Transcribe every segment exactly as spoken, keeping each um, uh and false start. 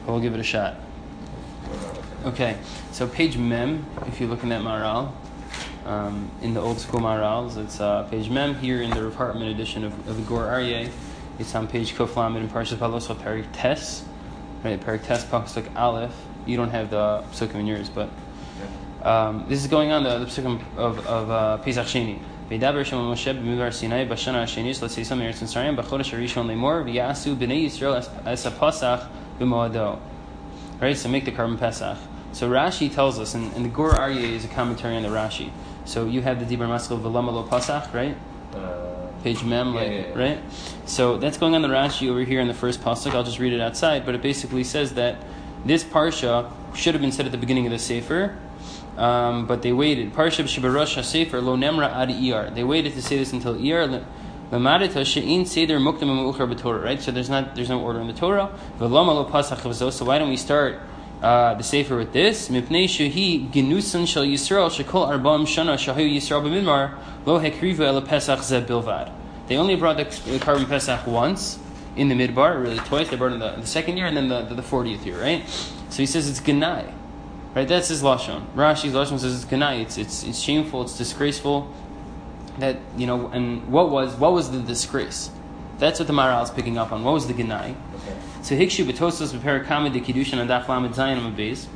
but we'll give it a shot. Okay, so page Mem, if you're looking at Maharal, um, in the old school Maharals, it's uh, page Mem. Here in the Rav Hartman edition of, of the Gur Aryeh, it's on page Kuf Lamed in Parshas Balosah Perik Tes, right? Perik Tes Pasuk Aleph. You don't have the psukim in yours, but um, this is going on the, the psukim of of uh, Pesach Sheni. V'daber Shem Moshe b'Midbar Sinai b'Shana Hasheni let's say some Eretz Mitzrayim b'Chodesh Harishon Lemor v'Yasu b'Nei Yisrael as a Pasach b'Moado. Right, so make the carbon Pesach. So Rashi tells us, and, and the Gur Aryeh is a commentary on the Rashi. So you have the Dibur Maskil V'Lama Lo Pasach, right? Uh, Page Mem, yeah, like yeah, yeah. right. So that's going on the Rashi over here in the first pasuk. I'll just read it outside, but it basically says that this parsha should have been said at the beginning of the sefer, um, but they waited. Parsha B'Shibarosh HaSefer Lo Nemra Ad Iyar. They waited to say this until Iyar. L'Marita She'in Seder Muktam Me'uchar B'Torah. Right. So there's not there's no order in the Torah. V'Lama Lo Pasach V'Zo. So why don't we start Uh, the sefer with this? Mipnei shehi genusan shel Yisrael shekol arba'am shana shahayu Yisrael b'midbar lo hekriva el Pesach ze bilvad. They only brought the, the carbon Pesach once in the midbar, really twice. They brought it in the, the second year and then the, the, the fortieth year, right? So he says it's genai, right? That's his lashon. Rashi's lashon says it's genai. It's it's it's shameful. It's disgraceful. That you know, and what was what was the disgrace? That's what the Maharal is picking up on. What was the genai? Okay. So Hikshu b'Tosos b'Perakama de Kiddushin and Daf Lamed Zayin on base.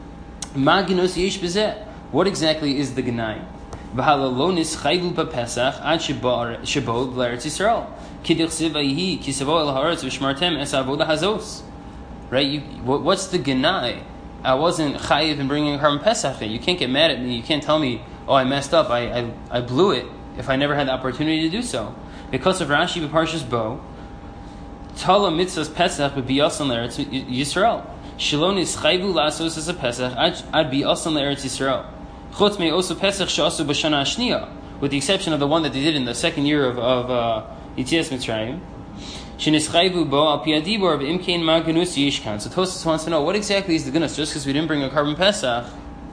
Ma genos yesh b'zeh. What exactly is the genai? V'halalonis chayvu b'Pesach ad shebo l'Eretz Yisrael. K'dichsiv ayihi kisavo el haaretz v'shmartem es avoda hazos. Right? You, what, what's the genai? I wasn't chayiv in bringing a carbon Pesach. You can't get mad at me. You can't tell me, oh, I messed up. I I, I blew it. If I never had the opportunity to do so. Because of Rashi b'Parshas Bo, Tala mitzvahs Pesach b'biyasan l'Eretz Yisrael. Shelo nischayvu la'asos as a Pesach ad biyasan l'Eretz Yisrael. Chutz me also Pesach she'asu b'shana hashniya, with the exception of the one that they did in the second year of of uh, Yitzias Mitzrayim. Shenischayvu bo al pi adibor b'imkein ma genus yishkan. So Tosfos wants to know what exactly is the genus. Just because we didn't bring a carbon Pesach,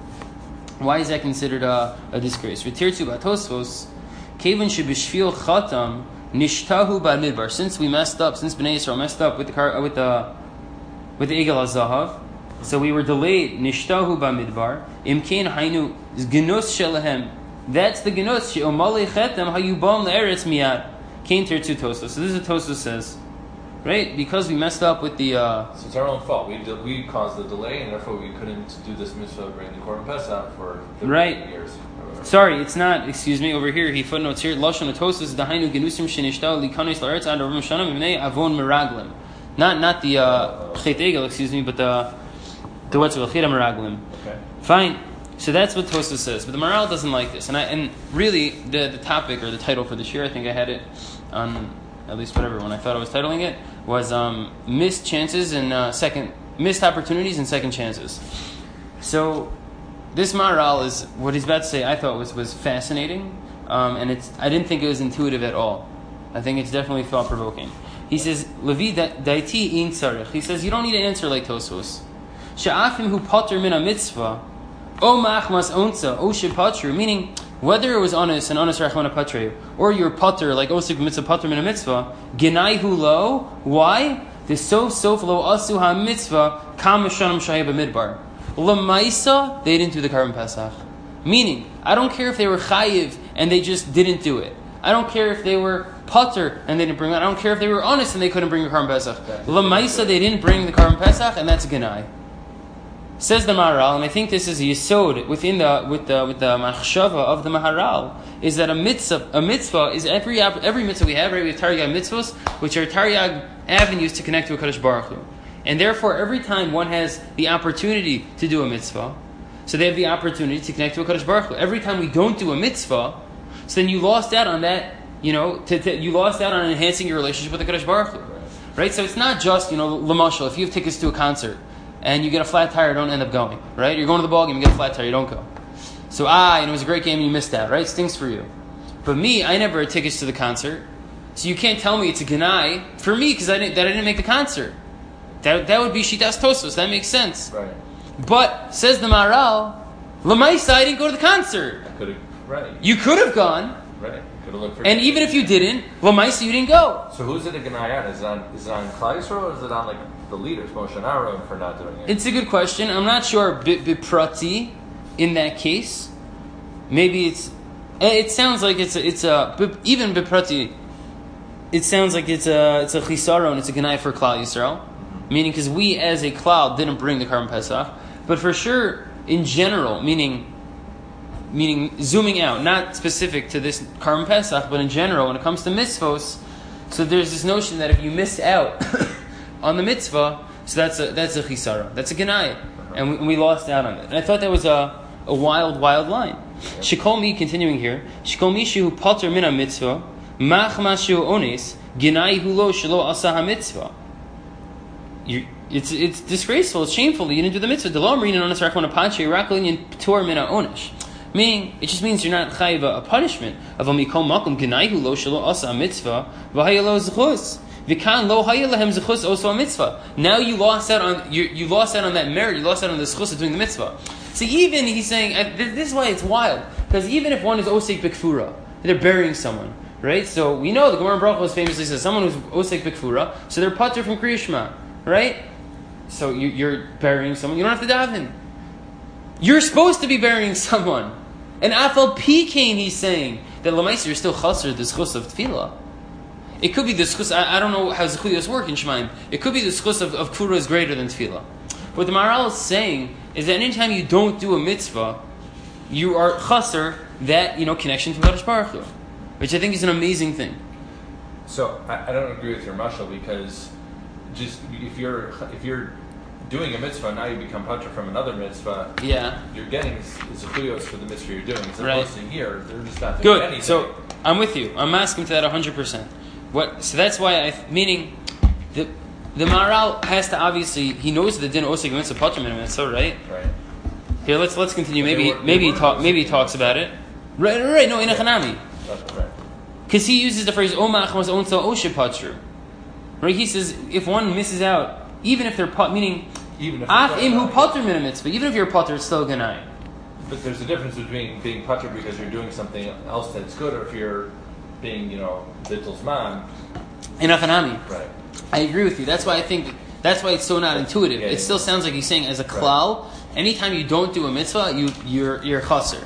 why is that considered a, a disgrace? V'tirtu b'Tosfos. Kevin shebishvil chatam nishtahu ba'midbar. Since we messed up, since Bnei Yisrael messed up with the car, with the with the Egel HaZahav, so we were delayed. Nishtahu ba'midbar. Imkein hainu genus shelahem. That's the genus she'omalei chetem hayubam le'eretz miyad. Came to two Tosfos. So this is what Tosfos says, right? Because we messed up with the. Uh, so it's our own fault. We de- we caused the delay, and therefore we couldn't do this mitzvah bring the Korban Pesach for thirty right. years. Sorry, it's not. Excuse me. Over here, he footnotes here. Lashon Tosfos dahainu genusim shenishtal likanos la'aretz ad arum shana mimnei avon meraglim. Not not the Chet Egel, excuse me, but the the what's called Cheda meraglim. Okay. Fine. So that's what Tosfos says, but the Maharal doesn't like this, and I and really the the topic or the title for this year, I think I had it on at least whatever when I thought I was titling it was um, missed chances and uh, second missed opportunities and second chances. So. This Maharal is what he's about to say. I thought was was fascinating, um, and it's. I didn't think it was intuitive at all. I think it's definitely thought provoking. He says, "Levi daiti in tzarich." He says, "You don't need to answer like Tosfos. She'afim hu pater min a mitzvah, o machmas onza o shepatru." Meaning, whether it was honest and honest rachmana patreyu, or you're pater like osik mitzvah pater min a mitzvah, genai hu lo. Why? The sof sof lo asu ha mitzvah kam mishanam shayib midbar. Lamaisa, they didn't do the carbon Pesach. Meaning, I don't care if they were chayiv and they just didn't do it. I don't care if they were pater and they didn't bring it. I don't care if they were honest and they couldn't bring the carbon Pesach. Lamaisa, they didn't bring the carbon Pesach, and that's a genai. Says the Maharal, and I think this is a yesod within the with the with the machshava of the Maharal, is that a mitzvah a mitzvah is every every mitzvah we have. Right, we have Taryag mitzvahs, which are Taryag avenues to connect to a Kadosh Baruch Hu. And therefore, every time one has the opportunity to do a mitzvah, so they have the opportunity to connect to a Kadosh Baruch Hu. Every time we don't do a mitzvah, so then you lost out on that, you know, to, to, you lost out on enhancing your relationship with the Kadosh Baruch Hu. Right? So it's not just, you know, l'mashal, if you have tickets to a concert, and you get a flat tire, don't end up going. Right? You're going to the ball game, you get a flat tire, you don't go. So, ah, you know, it was a great game and you missed out, right? It stinks for you. But me, I never had tickets to the concert, so you can't tell me it's a genai for me, because I didn't, that I didn't make the concert. That, that would be Shitas Tosfos. That makes sense. Right. But, says the Maharal, L'maisa, I didn't go to the concert. I could have, right. You could have gone. Right. Could have looked for and even if you didn't, L'maisa, you didn't go. So who's it a Genai on? Is it on, is it on Klal Yisrael or is it on like the leaders, Moshe and Aaron, for not doing it? It's a good question. I'm not sure biprati in that case. Maybe it's. It sounds like it's a, it's a even biprati. It sounds like it's a it's a chisaron. It's a ganai for Klal Yisrael, mm-hmm. meaning because we as a klal didn't bring the Karban Pesach, but for sure in general, meaning meaning zooming out, not specific to this Karban Pesach, but in general when it comes to mitzvos. So there's this notion that if you miss out on the mitzvah, so that's a that's a chisara, that's a ganai, uh-huh. and, we, and we lost out on it. And I thought that was a, a wild, wild line. Shekol mi, continuing here, Shekol mishu pater mina mitzvah, mach mashu ones, ganai hulo shelo asa ha-mitzvah. It's it's disgraceful, it's shameful that you didn't do the mitzvah. The law marina on a pache raklin ptur mina onish. Meaning, it just means you're not chayiv a punishment of a mikol makom ganai hulo shelo asa ha-mitzvah v'hayalo zechus. V'kan lo hayalahem zechus oso mitzvah. Now you lost out on you you lost out on that merit. You lost out on the zechus of doing the mitzvah. So even he's saying uh, this is why it's wild, because even if one is osek b'kfura, they're burying someone, right? So we know the Gemara Brachos famously says someone who's osek b'kfura, so they're patur from Kriya Shema, right? So you, you're burying someone. You don't have to daven. You're supposed to be burying someone, and afal pikain he's saying that l'maisa you're still chaser the zechus of tefillah. It could be the zechus. I, I don't know how zechuyos work in Shemaim. It could be the zechus of, of kura is greater than tefillah. What the Maharal is saying is that anytime you don't do a mitzvah, you are chaser that you know connection to Kadosh Baruch Hu, which I think is an amazing thing. So I, I don't agree with your mashal, because just if you're if you're doing a mitzvah, now you become patur from another mitzvah. Yeah, you're getting zechuyos for the mitzvah you're doing. As right. opposed to here, they're just not doing Good. anything. So I'm with you. I'm asking to that one hundred percent. What? So that's why I meaning the the Maharal has to obviously he knows the din osek mitzvah patur min mitzvah, right? Right. Here, let's let's continue. But Maybe were, maybe he talk maybe he talks about it. Right, right. No, in a chanami. Right. Because he uses the phrase "omach mas onsa oshe patru," right? He says if one misses out, even if they're pat, meaning even if af imhu patur min mitzvah, even if you're patur, it's still ganai. But there's a difference between being patur because you're doing something else that's good, or if you're being, you know, bittul zman. In a chanami. Right. I agree with you. That's why I think that's why it's so not intuitive. Yeah, it yeah. still sounds like he's saying as a klal, right. Anytime you don't do a mitzvah, you you're you're chaser.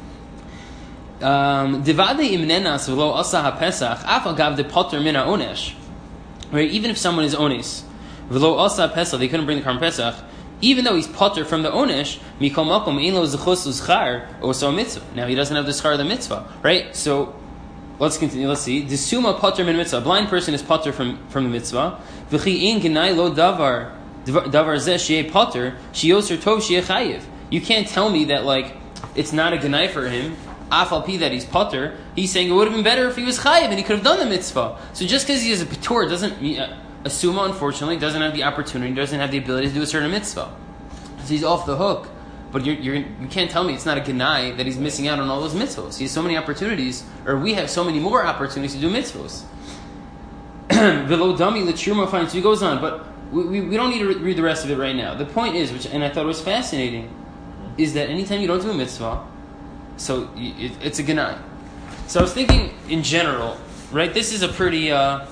Um, Divade imnenas v'lo asa ha-pesach af agav de patur mina onesh. Right, even if someone is ones v'lo asa ha-pesach, they couldn't bring the Karban Pesach, even though he's patur from the onesh, mikol makom ein lo zechus u'zchar oso mitzvah. Now he doesn't have the schar of the mitzvah, right? So let's continue. Let's see. The suma patur min mitzvah. A blind person is patur from from the mitzvah. V'chi ein genai lo davar davar zeh sheyeh patur sheyoser tov sheyeh chayiv. You can't tell me that like it's not a genai for him. Afal pi that he's patur. He's saying it would have been better if he was chayiv and he could have done the mitzvah. So just because he is a patur doesn't mean uh, a suma unfortunately doesn't have the opportunity, doesn't have the ability to do a certain mitzvah. So he's off the hook. But you're, you're, you can't tell me it's not a ganai that he's missing out on all those mitzvahs. He has so many opportunities, or we have so many more opportunities to do mitzvahs. V'lo dami l'tshuma fine. So he goes on, but we, we, we don't need to re- read the rest of it right now. The point is, which and I thought was fascinating, is that anytime you don't do a mitzvah, so it, it's a ganai. So I was thinking in general, right? This is a pretty, uh,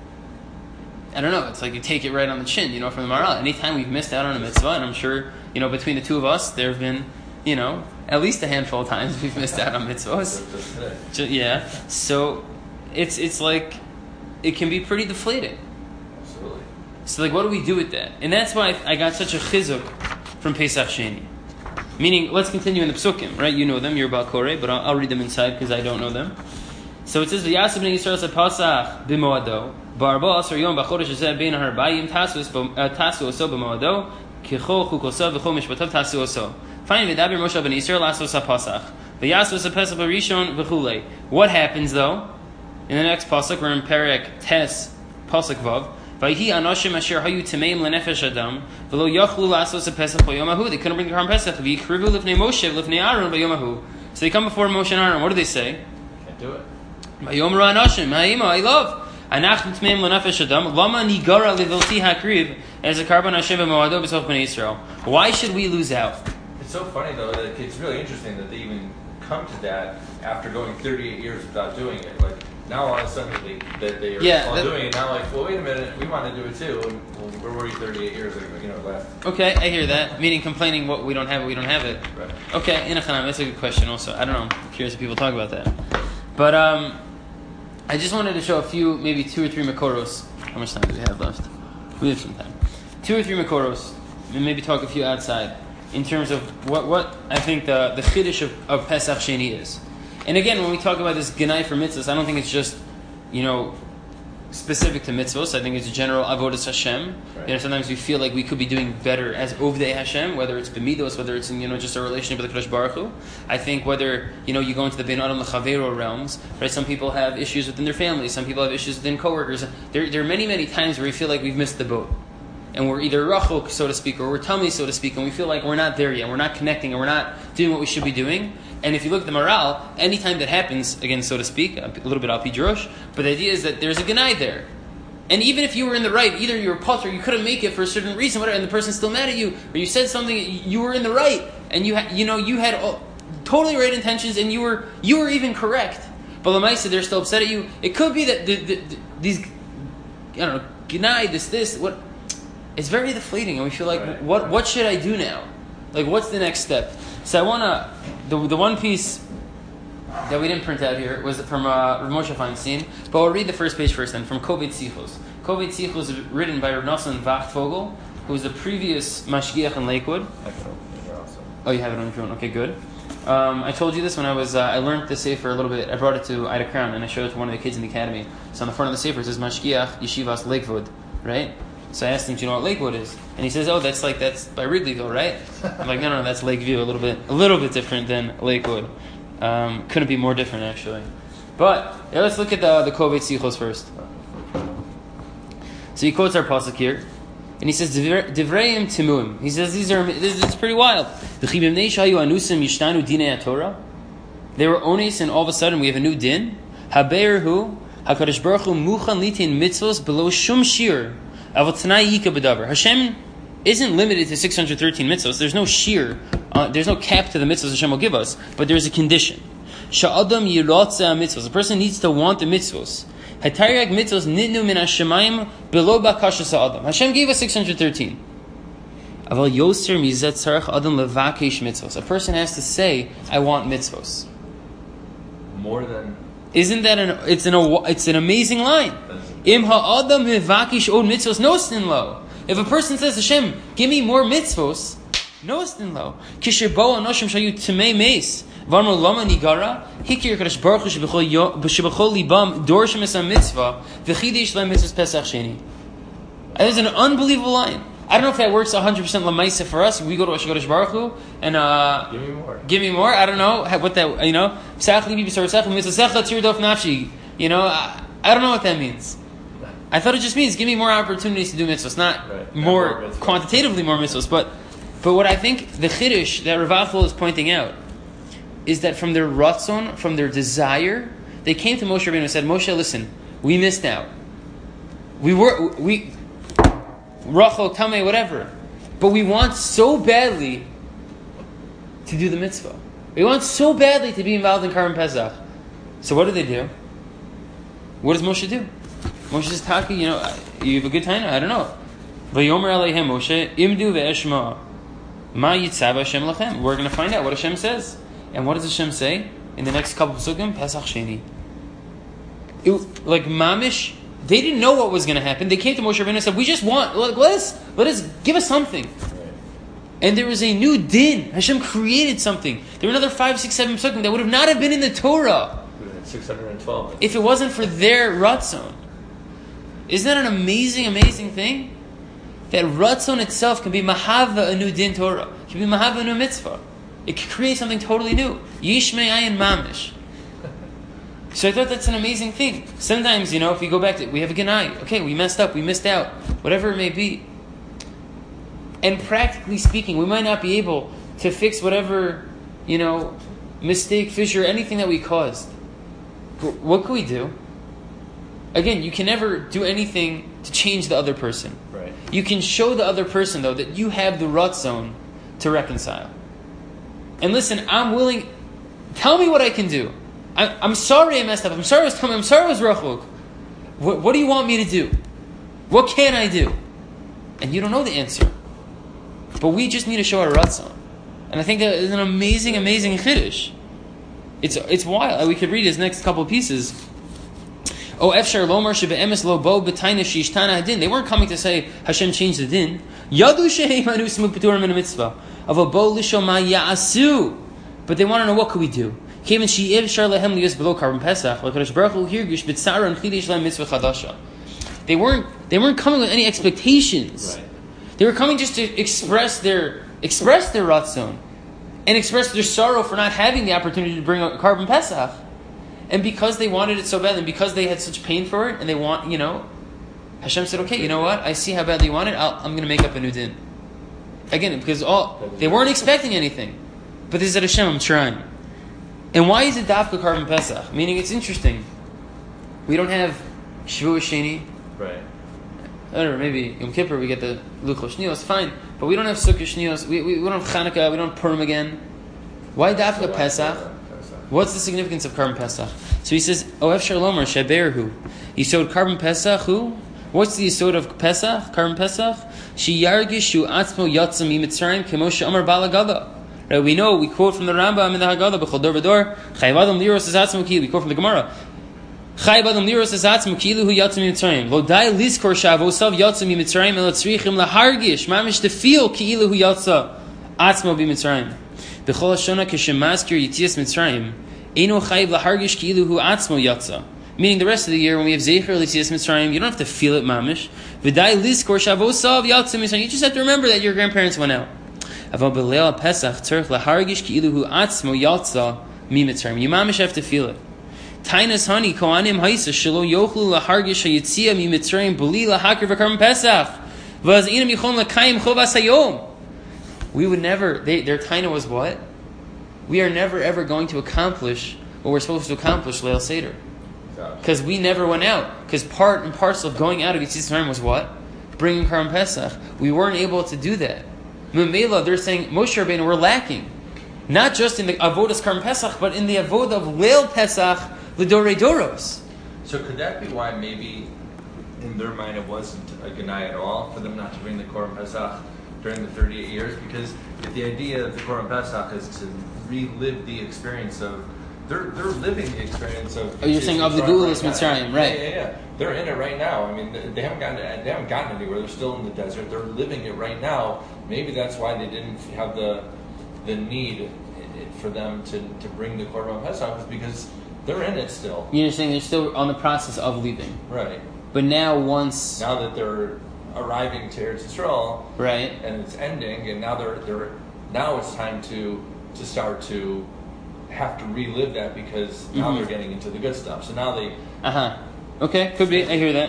I don't know. It's like you take it right on the chin, you know, from the Maharal. Anytime we've missed out on a mitzvah, and I'm sure. You know, between the two of us, there have been, you know, at least a handful of times we've missed out on mitzvahs. Just, yeah. So, it's it's like, it can be pretty deflating. Absolutely. So, like, what do we do with that? And that's why I got such a chizuk from Pesach Sheni. Meaning, let's continue in the psukim, right? You know them, you're about Koreh, but I'll, I'll read them inside because I don't know them. So it says, V'yaseh b'nei Yisrael sa Pasach b'moado, b'arba asar yom b'chodesh hazeh bein ha'arbayim tasu oso b'moado, Kichol chukosav v'chol mishpatav tasu oso. Finally, v'daber Moshe ben Yisrael lasos ha-pasach. V'yasos ha-pesach b'rishon v'chulei. What happens though? In the next pasuk, we're in Perek Tes, pasuk Vav. V'yihi anoshim asher hayu tameim lenefesh adam v'lo yachlu lasos ha-pesach b'yom hahu. They couldn't bring the Karban Pesach. V'yikrivu lifnei Moshe lifnei Aaron b'yom hahu. So they come before Moshe and Aaron. What do they say? Can't do it. V'yomru anoshim ha'ima I love. Anachnu tmeim lenefesh adam lama nigara livilti hakriv as a Karban Hashem b'moado b'sof b'nei Yisrael. Why should we lose out? It's so funny though that it's really interesting that they even come to that after going thirty-eight years without doing it. Like now all of a sudden they that they are Yeah, all that- doing it. Now, like, well, wait a minute, we want to do it too. And, well, where were you thirty-eight years ago? You know, left. Okay, I hear that. Meaning complaining what we don't have it, we don't have it. Right. Okay, in a chanam, that's a good question also. I don't know. I'm curious if people talk about that. But um, I just wanted to show a few, maybe two or three makoros. How much time do we have left? We have some time. Two or three makoros, and maybe talk a few outside in terms of what, what I think the, the chiddush of, of Pesach Sheni is. And again, when we talk about this genai for mitzvahs, I don't think it's just, you know, specific to mitzvahs. I think it's a general avodas Hashem. Right. You know, sometimes we feel like we could be doing better as ovdei Hashem, whether it's b'midos, whether it's in, you know, just a relationship with the Kadosh Baruch Hu. I think whether, you know, you go into the ben adam lechavero realms, right? Some people have issues within their families. Some people have issues within coworkers. There, there are many, many times where we feel like we've missed the boat. And we're either rachok, so to speak, or we're tummy, so to speak, and we feel like we're not there yet. We're not connecting, and we're not doing what we should be doing. And if you look at the morale, anytime that happens, again, so to speak, a little bit al pi drush, but the idea is that there's a genai there. And even if you were in the right, either you were potter, you couldn't make it for a certain reason, whatever, and the person's still mad at you, or you said something, you were in the right, and you ha- you know you had all, totally right intentions, and you were you were even correct. But Lamaisa, they're still upset at you. It could be that the, the, the, these, I don't know, genai, this, this, what. It's very deflating, and we feel like, Right. what what should I do now? Like, what's the next step? So I want to, the the one piece that we didn't print out here was from uh, Rav Moshe Feinstein, but we'll read the first page first then, from Kovet Sichos. Kovet Sichos is written by Rav Nosson Vachtvogel, who was the previous Mashgiach in Lakewood. Excellent. You're awesome. Oh, you have it on your phone. Okay, good. Um, I told you this when I was, uh, I learned the Sefer a little bit. I brought it to Ida Crown, and I showed it to one of the kids in the academy. So on the front of the Sefer it says Mashgiach Yeshivas Lakewood, right? So I asked him, do you know what Lakewood is? And he says, oh, that's like, that's by Wrigleyville, right? I'm like, no, no, that's Lakeview, a little bit, a little bit different than Lakewood. Um, couldn't be more different, actually. But, yeah, let's look at the, the Kovet Sichos first. So he quotes our pasuk here, and he says, Divreim Timuim. He says, these are, this is pretty wild. They were ones, and all of a sudden we have a new din. Habeir hu, HaKadosh Baruch Hu muchan litin mitzvos below shum shir. Hashem isn't limited to six hundred thirteen mitzvahs. There's no sheer, uh, there's no cap to the mitzvahs Hashem will give us, but there's a condition. Sha'adam yirotza mitzvahs. A person needs to want the mitzvahs. Hatayag mitzvahs nidnu min hashemayim below bakasha sa'adam. Hashem gave us six hundred thirteen. Aval yoser mizet tzarech adam levakesh mitzvahs. A person has to say, I want mitzvahs. More than. Isn't that an? It's an. It's an amazing line. Im ha'adam mevakish od mitzvos nostin lo. If a person says, Hashem, give me more mitzvos, nostin lo. Kisher bo anoshim shayu temei meis. Varmo lama nigara. Hikir kadosh baruch hu shebechol libam dorshim es mitzvah v'chidish lem mitzvos pesach sheni. That is an unbelievable line. I don't know if that works one hundred percent lamaisa for us. We go to Kadosh Baruch Hu and uh, Give me more. Give me more. I don't know what that, you know. You know, I, I don't know what that means. I thought it just means give me more opportunities to do mitzvahs, not Right. more, Not more mitzvahs. quantitatively more mitzvahs. But but what I think the chiddush that Rav Achel is pointing out is that from their ratzon, from their desire, they came to Moshe Rabbeinu and said, Moshe, listen, we missed out. We were we Rachel, Tameh, whatever, but we want so badly to do the mitzvah. We want so badly to be involved in Karban Pesach. So what do they do? What does Moshe do? Moshe says, Taki, you know, you have a good time? I don't know. V'yomer aleihem Moshe, imdu ve'eshma, ma yitzav Hashem lachem. We're going to find out what Hashem says. And what does Hashem say in the next couple of psukim? Pesach Sheni. It, like mamish, they didn't know what was going to happen. They came to Moshe Rabbeinu and said, we just want, let, let us, let us, give us something. And there was a new din. Hashem created something. There were another five, six, seven psukim that would have not have been in the Torah six hundred twelve. if it wasn't for their ratzon. Isn't that an amazing, amazing thing? That ratzon itself can be mahava a new din Torah. It can be mahava a new mitzvah. It can create something totally new. Yishmei ayin mamish. So I thought that's an amazing thing. Sometimes, you know, if we go back to, we have a genai. Okay, we messed up, we missed out. Whatever it may be. And practically speaking, we might not be able to fix whatever, you know, mistake, fissure, anything that we caused. But what can we do? Again, you can never do anything to change the other person. Right. You can show the other person, though, that you have the ratzon to reconcile. And listen, I'm willing, tell me what I can do. I, I'm sorry I messed up. I'm sorry I was coming. I'm sorry I was rachuk. What, what do you want me to do? What can I do? And you don't know the answer. But we just need to show our ratzon. And I think that is an amazing, amazing chiddush. It's it's wild. We could read his next couple of pieces. Oh, efshar lomar shebe'emes lo bo b'tayna sheishtana hadin. They weren't coming to say Hashem changed the din. Yadu shehem anu smu p'turim min mitzvah. Of a bo lishoma ya'asu. But they want to know, what could we do? Kevin she'ev shar lehem liyos below carbon pesach. L'kadosh baruch hu hirgush b'tzara and chidish lehem mitzvah chadasha. They weren't they weren't coming with any expectations. Right. They were coming just to express their express their ratzon and express their sorrow for not having the opportunity to bring a carbon pesach. And because they wanted it so bad, and because they had such pain for it, and they want, you know, Hashem said, okay, you know what? I see how badly you want it. I'll, I'm going to make up a new din. Again, because all they weren't expecting anything, but they said, Hashem, I'm trying. And why is it dafka carbon pesach? Meaning, it's interesting. We don't have Shavuot Sheni. Right. I don't know, maybe Yom Kippur we get the Luchos Shnios, fine. But we don't have Sukkot Shnios. We, we, we don't have Chanukah. We don't have Purim again. Why dafka so Pesach? Pesach? What's the significance of carbon Pesach? So he says, Oef Shalom or Sheberhu. Yisod carbon Pesach who? What's the yisod of Pesach? Carbon Pesach? She yargishu atzmo yatzam imitzrayim kemosha amar balagada. Right, we know, we quote from the Rambam in the Haggadah, B'chol dor v'dor, Chayv adam liros es atzmo ki. We quote from the Gemara. Chayv adam liros es atzmo ki hu yatzam imitzrayim. Lo dai liskor shavosav yatzam imitzrayim el tzrichim lahargish. Mamish to feel ki hu yatza atzmo b'imitzrayim. B'chol hashona k'shemaskir yitzias mitzrayim. Eino chayv lahargish ki hu atzmo yatza. Meaning the rest of the year, when we have Zecher L'Tzias Mitzrayim, you don't have to feel it, mamish. V'dai liskor shavosav yatzam mitzrayim. You just have to remember that your grandparents went out. Aval b'leil Pesach tzarich lahargish ki hu atzmo yatza mi mitzrayim. You mamish have to feel it. Tainas hani kohanim haisa shelo yochlu lahargish hayitzia mi mitzrayim b'li lahakir v'karm Pesach v'az inam yichon l'kayim chovas hayom. We would never. They, their taina was what? We are never ever going to accomplish what we're supposed to accomplish Leil Seder. Because we never went out. Because part and parcel of going out of Yitzis Mitzrayim was what? Bringing Karm Pesach. We weren't able to do that. Memela, they're saying, Moshe Rabbeinu, we're lacking. Not just in the Avodas Karm Pesach, but in the Avodah of Leil Pesach, L'Dorei Doros. So could that be why maybe in their mind it wasn't a Ganai at all for them not to bring the Korban Pesach during the thirty-eight years? Because if the idea of the Korban Pesach is to relive the experience of They're they're living the experience of. Oh, you're saying of the Geulas Mitzrayim, right? Yeah, yeah, yeah. They're in it right now. I mean, they haven't gotten they haven't gotten anywhere. They're still in the desert. They're living it right now. Maybe that's why they didn't have the the need for them to, to bring the Korban Pesach, is because they're in it still. You're saying they're still on the process of leaving, right? But now, once now that they're arriving to Eretz Yisrael, right, and it's ending, and now they're they're now it's time to to start to. Have to relive that because now mm-hmm. they're getting into the good stuff. So now they... Uh-huh. Okay, could be. I hear that.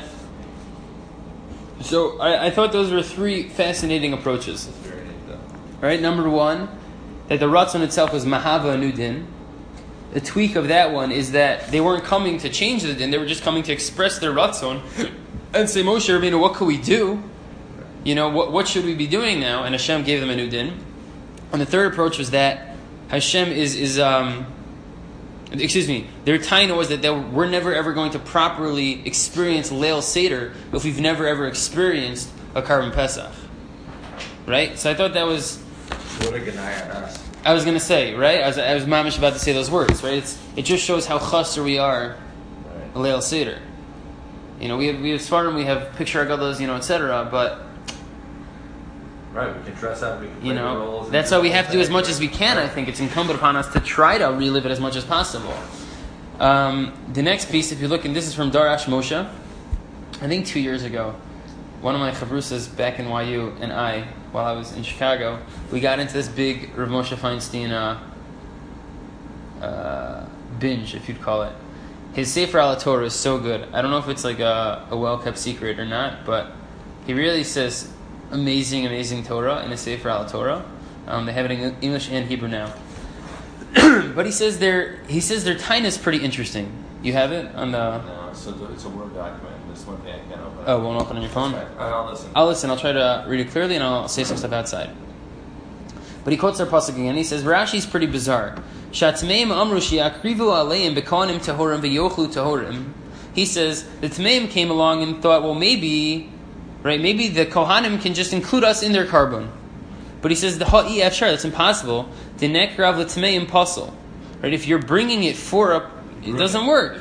So I, I thought those were three fascinating approaches. That's very neat, though. All right, number one, that the Ratzon itself was Mahava Nudin. The tweak of that one is that they weren't coming to change the din, they were just coming to express their Ratzon and say, Moshe Rabbeinu, what could we do? You know, what, what should we be doing now? And Hashem gave them a new din. And the third approach was that Hashem is, is um, excuse me, their taina was that they we're never ever going to properly experience Leil Seder if we've never ever experienced a Karban Pesach. Right? So I thought that was... What a Ganai on us. I was going to say, right? I was, I was mamish about to say those words, right? It's, it just shows how chasser we are right. Leil Seder. You know, we have, we have Svarim, we have picture Agadas, you know, et cetera, but... Right, we can dress up, we can play you know, the roles. That's why we have to do as much as we can. I think it's incumbent upon us to try to relive it as much as possible. Um, the next piece, if you look, and this is from Darash Moshe, I think two years ago, one of my chavrusas back in Y U and I, while I was in Chicago, we got into this big Rav Moshe Feinstein uh, uh, binge, if you'd call it. His Sefer Al Torah is so good. I don't know if it's like a, a well-kept secret or not, but he really says... amazing, amazing Torah in a Sefer Al Torah. Um, they have it in English and Hebrew now. But he says their he says their taina is pretty interesting. You have it on the. No, so it's a Word document. This one thing I can't open. Oh, won't open on your phone. I'll listen. I'll listen. I'll try to read it clearly, and I'll say some stuff outside. But he quotes their pasuk again. He says Rashi's pretty bizarre. Shatmeim amru shiakrivu aleim bekonim tahorim v'yochlu tahorim. He says the Tmeim came along and thought, well, maybe, right? Maybe the Kohanim can just include us in their carbon. But he says the ha'i efshar, that's impossible. The nekrav l'Tmeim pasul, right? If you're bringing it for a, it doesn't work.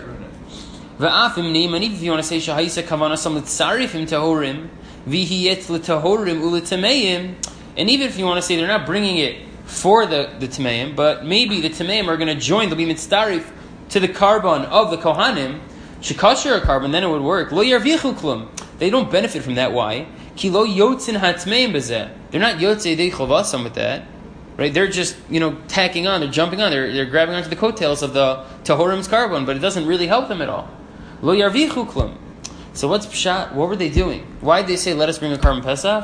Va'afim neiman. If you want to say shahisa kavanasam l'tzarifim tahorim v'hiyet l'tahorim u'l'Tmeim, and even if you want to say they're not bringing it for the the Tmeim, but maybe the Tmeim are going to join, they'll be mitzarif to the carbon of the Kohanim. Shekasher a carbon, then it would work. Lo yarvichu klum. They don't benefit from that. Why? Ki lo yotzin hatmeim bezeh. They're not yotzei dei chovasam with that, right? They're just, you know, tacking on. They're jumping on. They're they're grabbing onto the coattails of the tahorim's carbon, but it doesn't really help them at all. Lo yarvichu klum. So what's pshat? What were they doing? Why did they say, "Let us bring a carbon pesach"?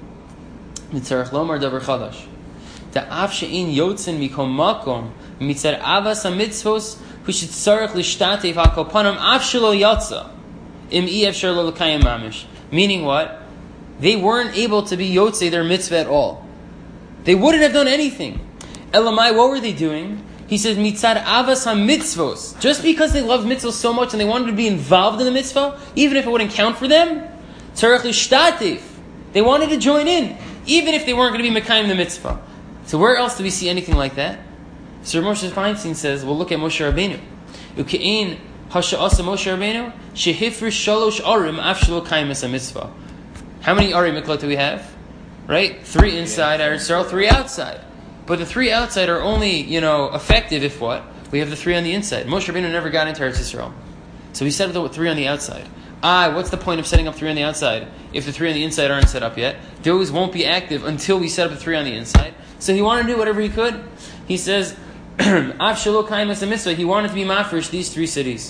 Mitzarech lomar davar chadash. Ta'af she'in yotzin mikom makom mitzar avas hamitzvos. Who should tzarech l'shtatev hakopanim af shelo yatsa im ef shelo l'kayim mamish. Meaning what? They weren't able to be yotzei their mitzvah at all. They wouldn't have done anything. Elamai, what were they doing? He says mitzad avas ha-mitzvos. Just because they loved mitzvahs so much and they wanted to be involved in the mitzvah, even if it wouldn't count for them, tzarech l'shtatev. They wanted to join in, even if they weren't going to be mekayim the mitzvah. So where else do we see anything like that? So Moshe Feinstein says, well, look at Moshe Rabbeinu. Ukein hasha'asa Moshe Rabbeinu shehifr shalosh arim af shelo kaim es mitzvah. How many arim miklot do we have? Right, three inside Eretz Yisrael, three outside. But the three outside are only, you know, effective if what? We have the three on the inside. Moshe Rabbeinu never got into Eretz Yisrael, so he set up the three on the outside. Ah, what's the point of setting up three on the outside if the three on the inside aren't set up yet? Those won't be active until we set up the three on the inside. So he wanted to do whatever he could. He says, Af shelo kaim es mitzvah. He wanted to be mafresh these three cities.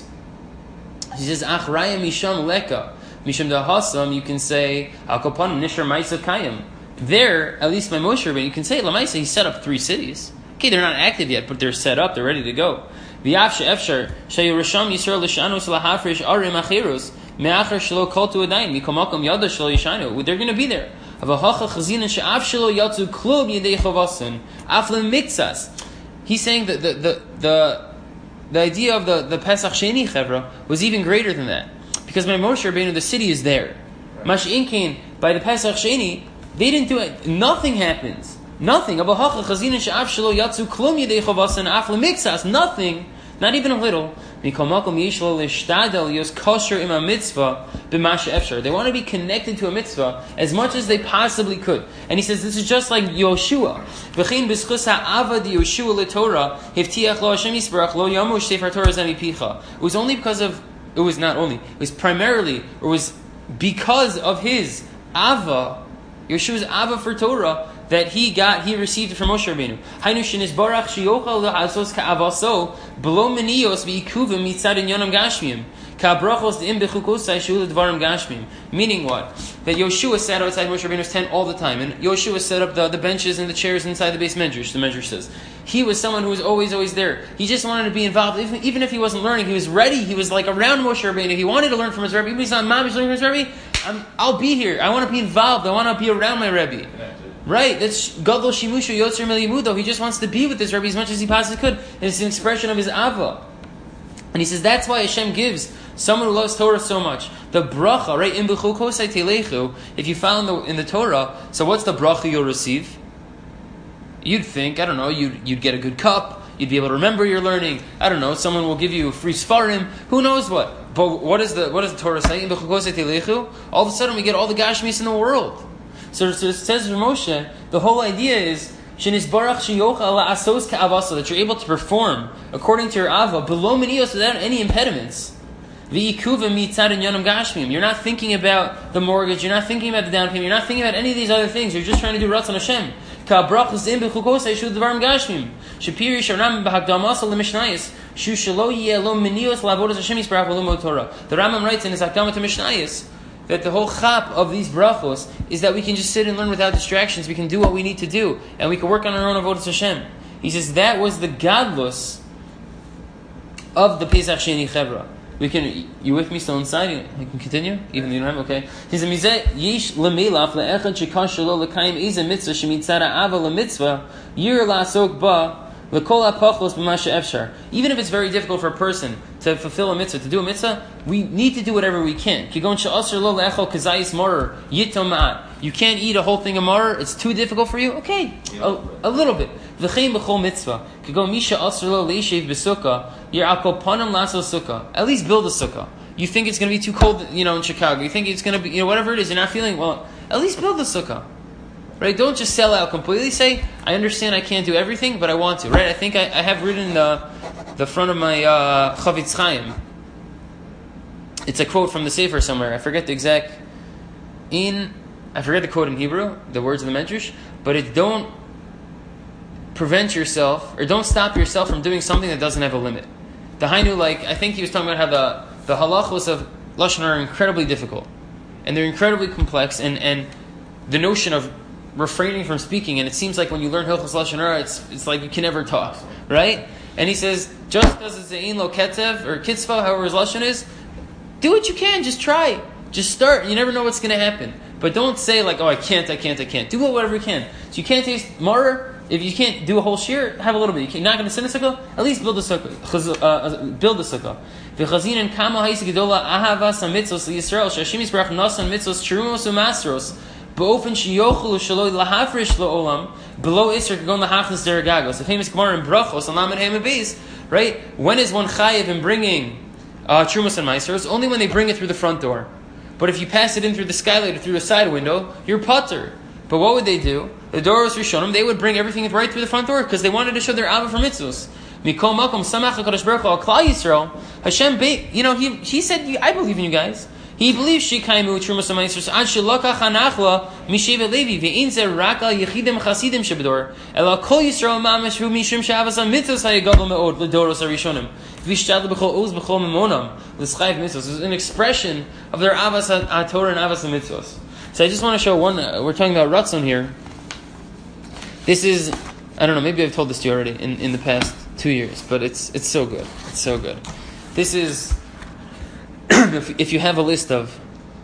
He says, Ach raya misham leka misham dahasam. You can say al kopanim nishar ma'isa kayim. There, at least by Moshe Rabbeinu, you can say lamaisa. He set up three cities. Okay, they're not active yet, but they're set up. They're ready to go. V'af she'efshar sheyurasham Yisrael l'shanos lahafresh arim achiros me'achar shelo koltu adayin mikomakom yada shelo yishanu. They're going to be there. Avahacha chazina she'af shelo yatzu klub yedei chovasin af lemiktsas. He's saying that the the the, the idea of the, the Pesach Sheni Chevra was even greater than that. Because by Moshe Rabbeinu, the city is there. Mash'in Kain, by the Pesach Sheni, they didn't do it. Nothing happens. Nothing. Nothing. Not even a little. They want to be connected to a mitzvah as much as they possibly could. And he says this is just like Yoshua. It was only because of, it was not only, it was primarily, it was because of his Ava, Yeshua's Ava for Torah, that he got, he received it from Moshe Rabbeinu. Hainu shenizbarach shiyochal la'asos ka'avaso b'lo meniyos v'ikuvim mitzad inyonam gashmiyim ka'brachos d'im b'chukosai shu l'dvarim gashmiyim. Meaning what? That Yeshua sat outside Moshe Rabbeinu's tent all the time, and Yeshua set up the, the benches and the chairs inside the base medrash, the medrash says. He was someone who was always, always there. He just wanted to be involved. Even, even if he wasn't learning, he was ready. He was like around Moshe Rabbeinu. He wanted to learn from his Rebbe. Even if he's not mom, he's learning from his Rebbe. I'm, I'll be here. I want to be involved. I want to be around my Rebbe. Right, that's Gadol Shimushu Yotzer Melimudo. He just wants to be with his Rebbe as much as he possibly could. And it's an expression of his Ava. And he says that's why Hashem gives someone who loves Torah so much the bracha, right? In B'chukosai Telechu, if you found the in the Torah, so what's the bracha you'll receive? You'd think, I don't know, you'd, you'd get a good cup, you'd be able to remember your learning. I don't know, someone will give you free sfarim, who knows what. But what is the what does the Torah say? In B'chukosai Telechu, all of a sudden we get all the Gashmis in the world. So, so it says for Moshe, the whole idea is that you're able to perform according to your ava below miniyos without any impediments. You're not thinking about the mortgage. You're not thinking about the down payment. You're not thinking about any of these other things. You're just trying to do Ratzon Hashem. The Rambam writes in his Hakdama to Mishnayos that the whole chap of these brachos is that we can just sit and learn without distractions. We can do what we need to do, and we can work on our own avodas Hashem. He says that was the gadlus of the Pesach Sheni Chevra. We can. You with me still inside? You can continue, even though you don't have. Okay. He says mizeh yish lemelaf leechad shekash lo lekayim ize mitzvah shemitzara ava lemitzvah yir laasok ba L'kol ha'pachos b'masha efshar. Even if it's very difficult for a person to fulfill a mitzvah, to do a mitzvah, we need to do whatever we can. Kigon she'asr lo le'echol kazayis marer yitom ma'at. You can't eat a whole thing of marer. It's too difficult for you. Okay, a, a little bit. V'chein b'chol mitzvah. Kigon misha asr lo le'ishev b'sukkah yir'akol panam laso sukkah. At least build a sukkah. You think it's going to be too cold, you know, in Chicago. You think it's going to be, you know, whatever it is, you're not feeling well. At least build a sukkah. Right? Don't just sell out completely. Say, I understand I can't do everything, but I want to. Right? I think I, I have written the the front of my uh, Chavetz Chaim. It's a quote from the Sefer somewhere. I forget the exact. In I forget the quote in Hebrew, the words of the Medrash, but it don't prevent yourself or don't stop yourself from doing something that doesn't have a limit. The Hainu, like I think he was talking about how the the halachos of lashon are incredibly difficult, and they're incredibly complex, and and the notion of refraining from speaking, and it seems like when you learn Hilchos Lashon Hara, it's it's like you can never talk, right? And he says, just because it's ein lo ketev or kitzvah, however his lashon is, do what you can, just try, just start. You never know what's going to happen, but don't say like, oh, I can't, I can't, I can't. Do whatever you can. So you can't taste marer. If you can't do a whole shear, have a little bit. You're not going to sin a sukkah, at least build a sukkah. Uh, build a sukkah. V'chazin and kama ha'isi gedola ahavas hamitzos liYisrael she'Hashem yisbarach nasan mitzvos cherumos u'masros. Below Isser Kagon Lahachnas Deragagos. The famous Gemara in Brachos on Lamed Hey Beis, right? When is one chayiv in bringing uh, Trumas and Maasros? Only when they bring it through the front door. But if you pass it in through the skylight or through the side window, you're putter. But what would they do? The Doros Rishonim, they would bring everything right through the front door because they wanted to show their Abba for mitzvos. Mikol Makom Samach HaKadosh Baruch Hu Al Klal Yisrael. Hashem, you know, he he said, I believe in you guys. He believes shekaimu trumas ha'maasros ad shelakach hanachla mishevet Levi ve'in ze rak al yechidim chasidim shebedor ela kol Yisrael mamash hu mishum she'avas hamitzvos hayagadol me'od ledoros harishonim v'ishtadlu b'chol oz b'chol memonam l'schayv mitzvos. It's an expression of their avas ha'torah and avas hamitzvos. So I just want to show one. Uh, we're talking about ratzon here. This is, I don't know, maybe I've told this to you already in, in the past two years, but it's it's so good. It's so good. This is. If, if you have a list of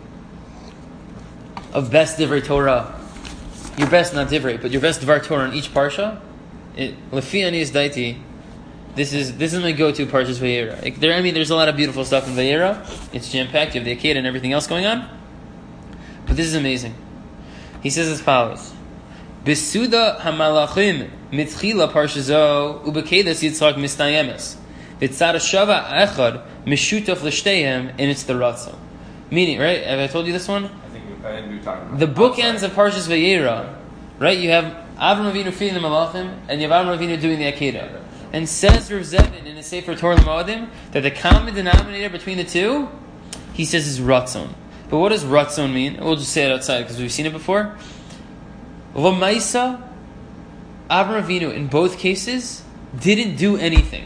of best divrei Torah, your best not divrei, but your best dvar Torah in each parsha, lefi ani is daiti. This is this is my go-to parshas Vayera. Like there, I mean, there's a lot of beautiful stuff in Vayera. It's jam-packed. You have the Akedah and everything else going on, but this is amazing. He says as follows: Besuda hamalachim mitchila parshazo ubekedas Yitzchak mistayemes. V'tzad shava echad mishutaf l'shteihem, and it's the ratzon. Meaning, right? Have I told you this one? I think we, I think we talked about the bookends of Parshas Vayera, right? You have Avram Avinu feeding the Malachim, and you have Avram Avinu doing the Akedah. And says Rav Zevin in his Sefer Torah L'Moadim that the common denominator between the two, he says, is ratzon. But what does ratzon mean? We'll just say it outside because we've seen it before. L'maisa, Avram Avinu in both cases didn't do anything.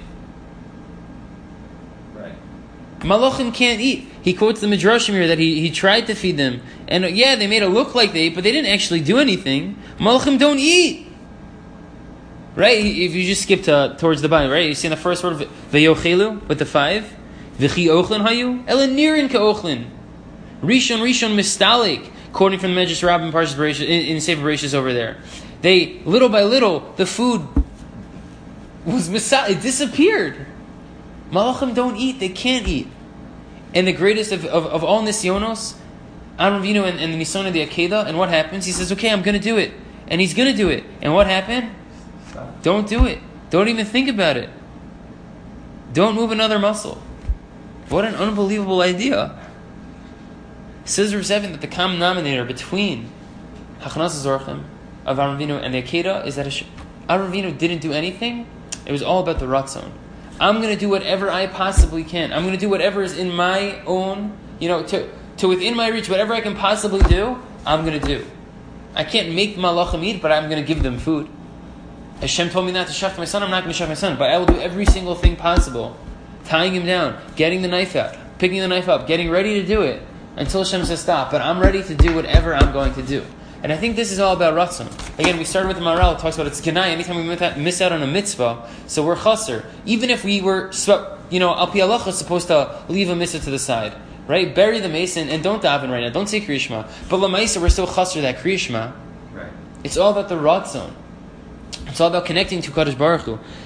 Malachim can't eat. He quotes the Midrashim here that he, he tried to feed them. And yeah, they made it look like they ate, but they didn't actually do anything. Malachim don't eat. Right? If you just skip to, towards the bottom, right? You see in the first word of Veyochelu with the five. V'chi ochlin hayu. Ela nirin ka ochlin. Rishon Rishon mistalik. Quoting from the Medrash Rabbah in Parshas Bereishis, in, in Sefer Bereishis over there. They, little by little, the food was misal- it disappeared. Malachim don't eat, they can't eat. And the greatest of, of, of all Nisyonos, Avram Avinu and, and the Nisan of the Akedah, and what happens? He says, okay, I'm going to do it. And he's going to do it. And what happened? Stop. Don't do it. Don't even think about it. Don't move another muscle. What an unbelievable idea. Says Rav Zevin that the common denominator between Hachanas Zorchim of Avram Avinu and the Akedah is that Avram Avinu didn't do anything. It was all about the Ratzon. I'm going to do whatever I possibly can. I'm going to do whatever is in my own, you know, to, to within my reach, whatever I can possibly do, I'm going to do. I can't make malachim eat, but I'm going to give them food. Hashem told me not to shach my son, I'm not going to shach my son, but I will do every single thing possible. Tying him down, getting the knife out, picking the knife up, getting ready to do it, until Hashem says stop. But I'm ready to do whatever I'm going to do. And I think this is all about ratzon. Again, we started with the Maharal. It talks about it's genai. Anytime we miss out on a mitzvah, so we're chaser. Even if we were, you know, al pi halacha supposed to leave a mitzvah to the side, right? Bury the mason and don't daven right now. Don't say Kriya Shema. But lamaisa, we're still chaser that Kriya Shema. Right. It's all about the ratzon. It's all about connecting to Kadosh Baruch Hu.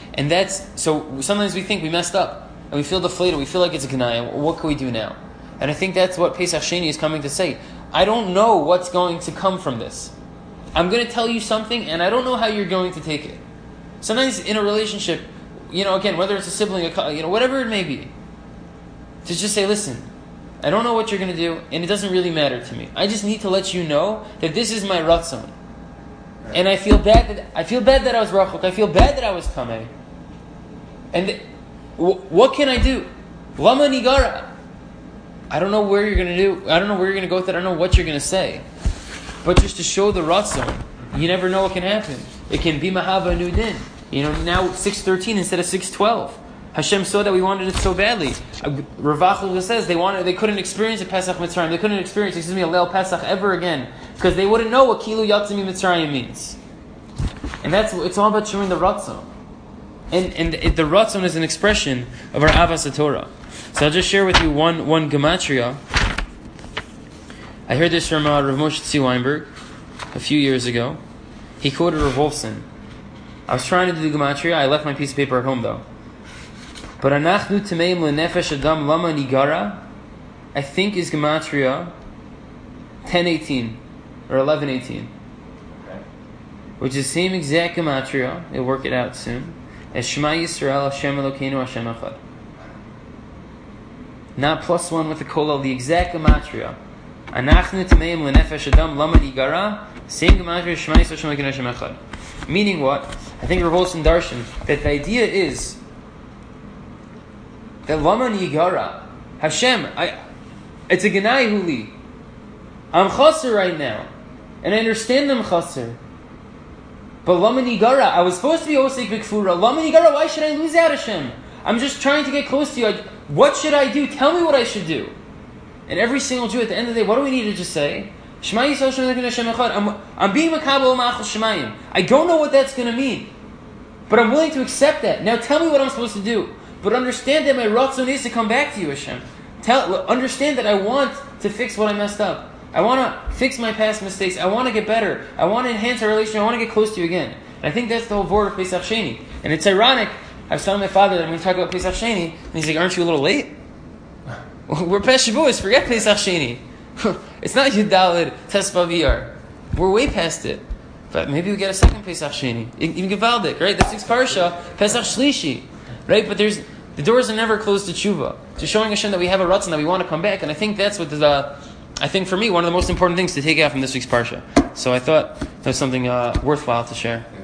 And that's, so sometimes we think we messed up, and we feel deflated, we feel like it's a Ganaya. What can we do now? And I think that's what Pesach Sheni is coming to say. I don't know what's going to come from this. I'm going to tell you something, and I don't know how you're going to take it. Sometimes in a relationship, you know, again, whether it's a sibling, a, co- you know, whatever it may be, to just say, listen, I don't know what you're going to do, and it doesn't really matter to me. I just need to let you know that this is my ratzon. Right. And I feel bad that I feel bad that I was rachok. I feel bad that I was tamei. And th- w- what can I do? Lama nigara. I don't know where you're going to do. I don't know where you're going to go with it. I don't know what you're going to say. But just to show the ratzon, you never know what can happen. It can be mahava nudin. You know, now six thirteen instead of six twelve. Hashem saw that we wanted it so badly. Rav Achel says they wanted, they couldn't experience a Pesach Mitzrayim. They couldn't experience, excuse me, a Leil Pesach ever again because they wouldn't know what Kilu Yatzim Mitzrayim means. And that's, it's all about showing the ratzon. And and it, the ratzon is an expression of our Avas Torah. So I'll just share with you one one gematria. I heard this from uh, Rav Moshe Tzvi Weinberg a few years ago. He quoted Rav Wolfson. I was trying to do the gematria. I left my piece of paper at home though. But anachnu tameim lenefesh adam lama nigara, I think is gematria ten eighteen or eleven eighteen, okay. Which is the same exact gematria. You'll work it out soon. As Shema Yisrael Hashem Elokeinu Hashem Echad. Not plus one with the kolal, the exact gematria. Anachnu tameim lenefesh adam lama nigara. Same gematria. Shema Yisrael Hashem Elokeinu Hashem Echad. Meaning what? I think Rav Olson Darshan that the idea is that lama nigara, Hashem, I, it's a genai huli. I'm chaser right now, and I understand I'm chaser. But lama nigara, I was supposed to be osek b'kfura. Lama nigara, why should I lose out, Hashem? I'm just trying to get close to you. I, what should I do? Tell me what I should do. And every single Jew, at the end of the day, what do we need to just say? Shema Yisrael Hashem Elokeinu Hashem Echad. I'm, I'm being makabel ma'achal shemayim. I don't know what that's going to mean, but I'm willing to accept that. Now tell me what I'm supposed to do. But understand that my ratzon is to come back to you, Hashem. Tell, understand that I want to fix what I messed up. I want to fix my past mistakes. I want to get better. I want to enhance our relationship. I want to get close to you again. And I think that's the whole word of Pesach Sheni. And it's ironic. I was telling my father that when we talk about Pesach Sheni, and he's like, "Aren't you a little late? We're past Shavuos. Forget Pesach Sheni. It's not Yudalid Tesvaviyar. We're way past it. But maybe we get a second Pesach Sheni. Even Gevaldik, right? The sixth parsha, Pesach Shlishi. Right, but there's the doors are never closed to tshuva, to showing Hashem that we have a ratzon, that we want to come back, and I think that's what the, I think for me one of the most important things to take out from this week's parsha. So I thought that was something uh, worthwhile to share.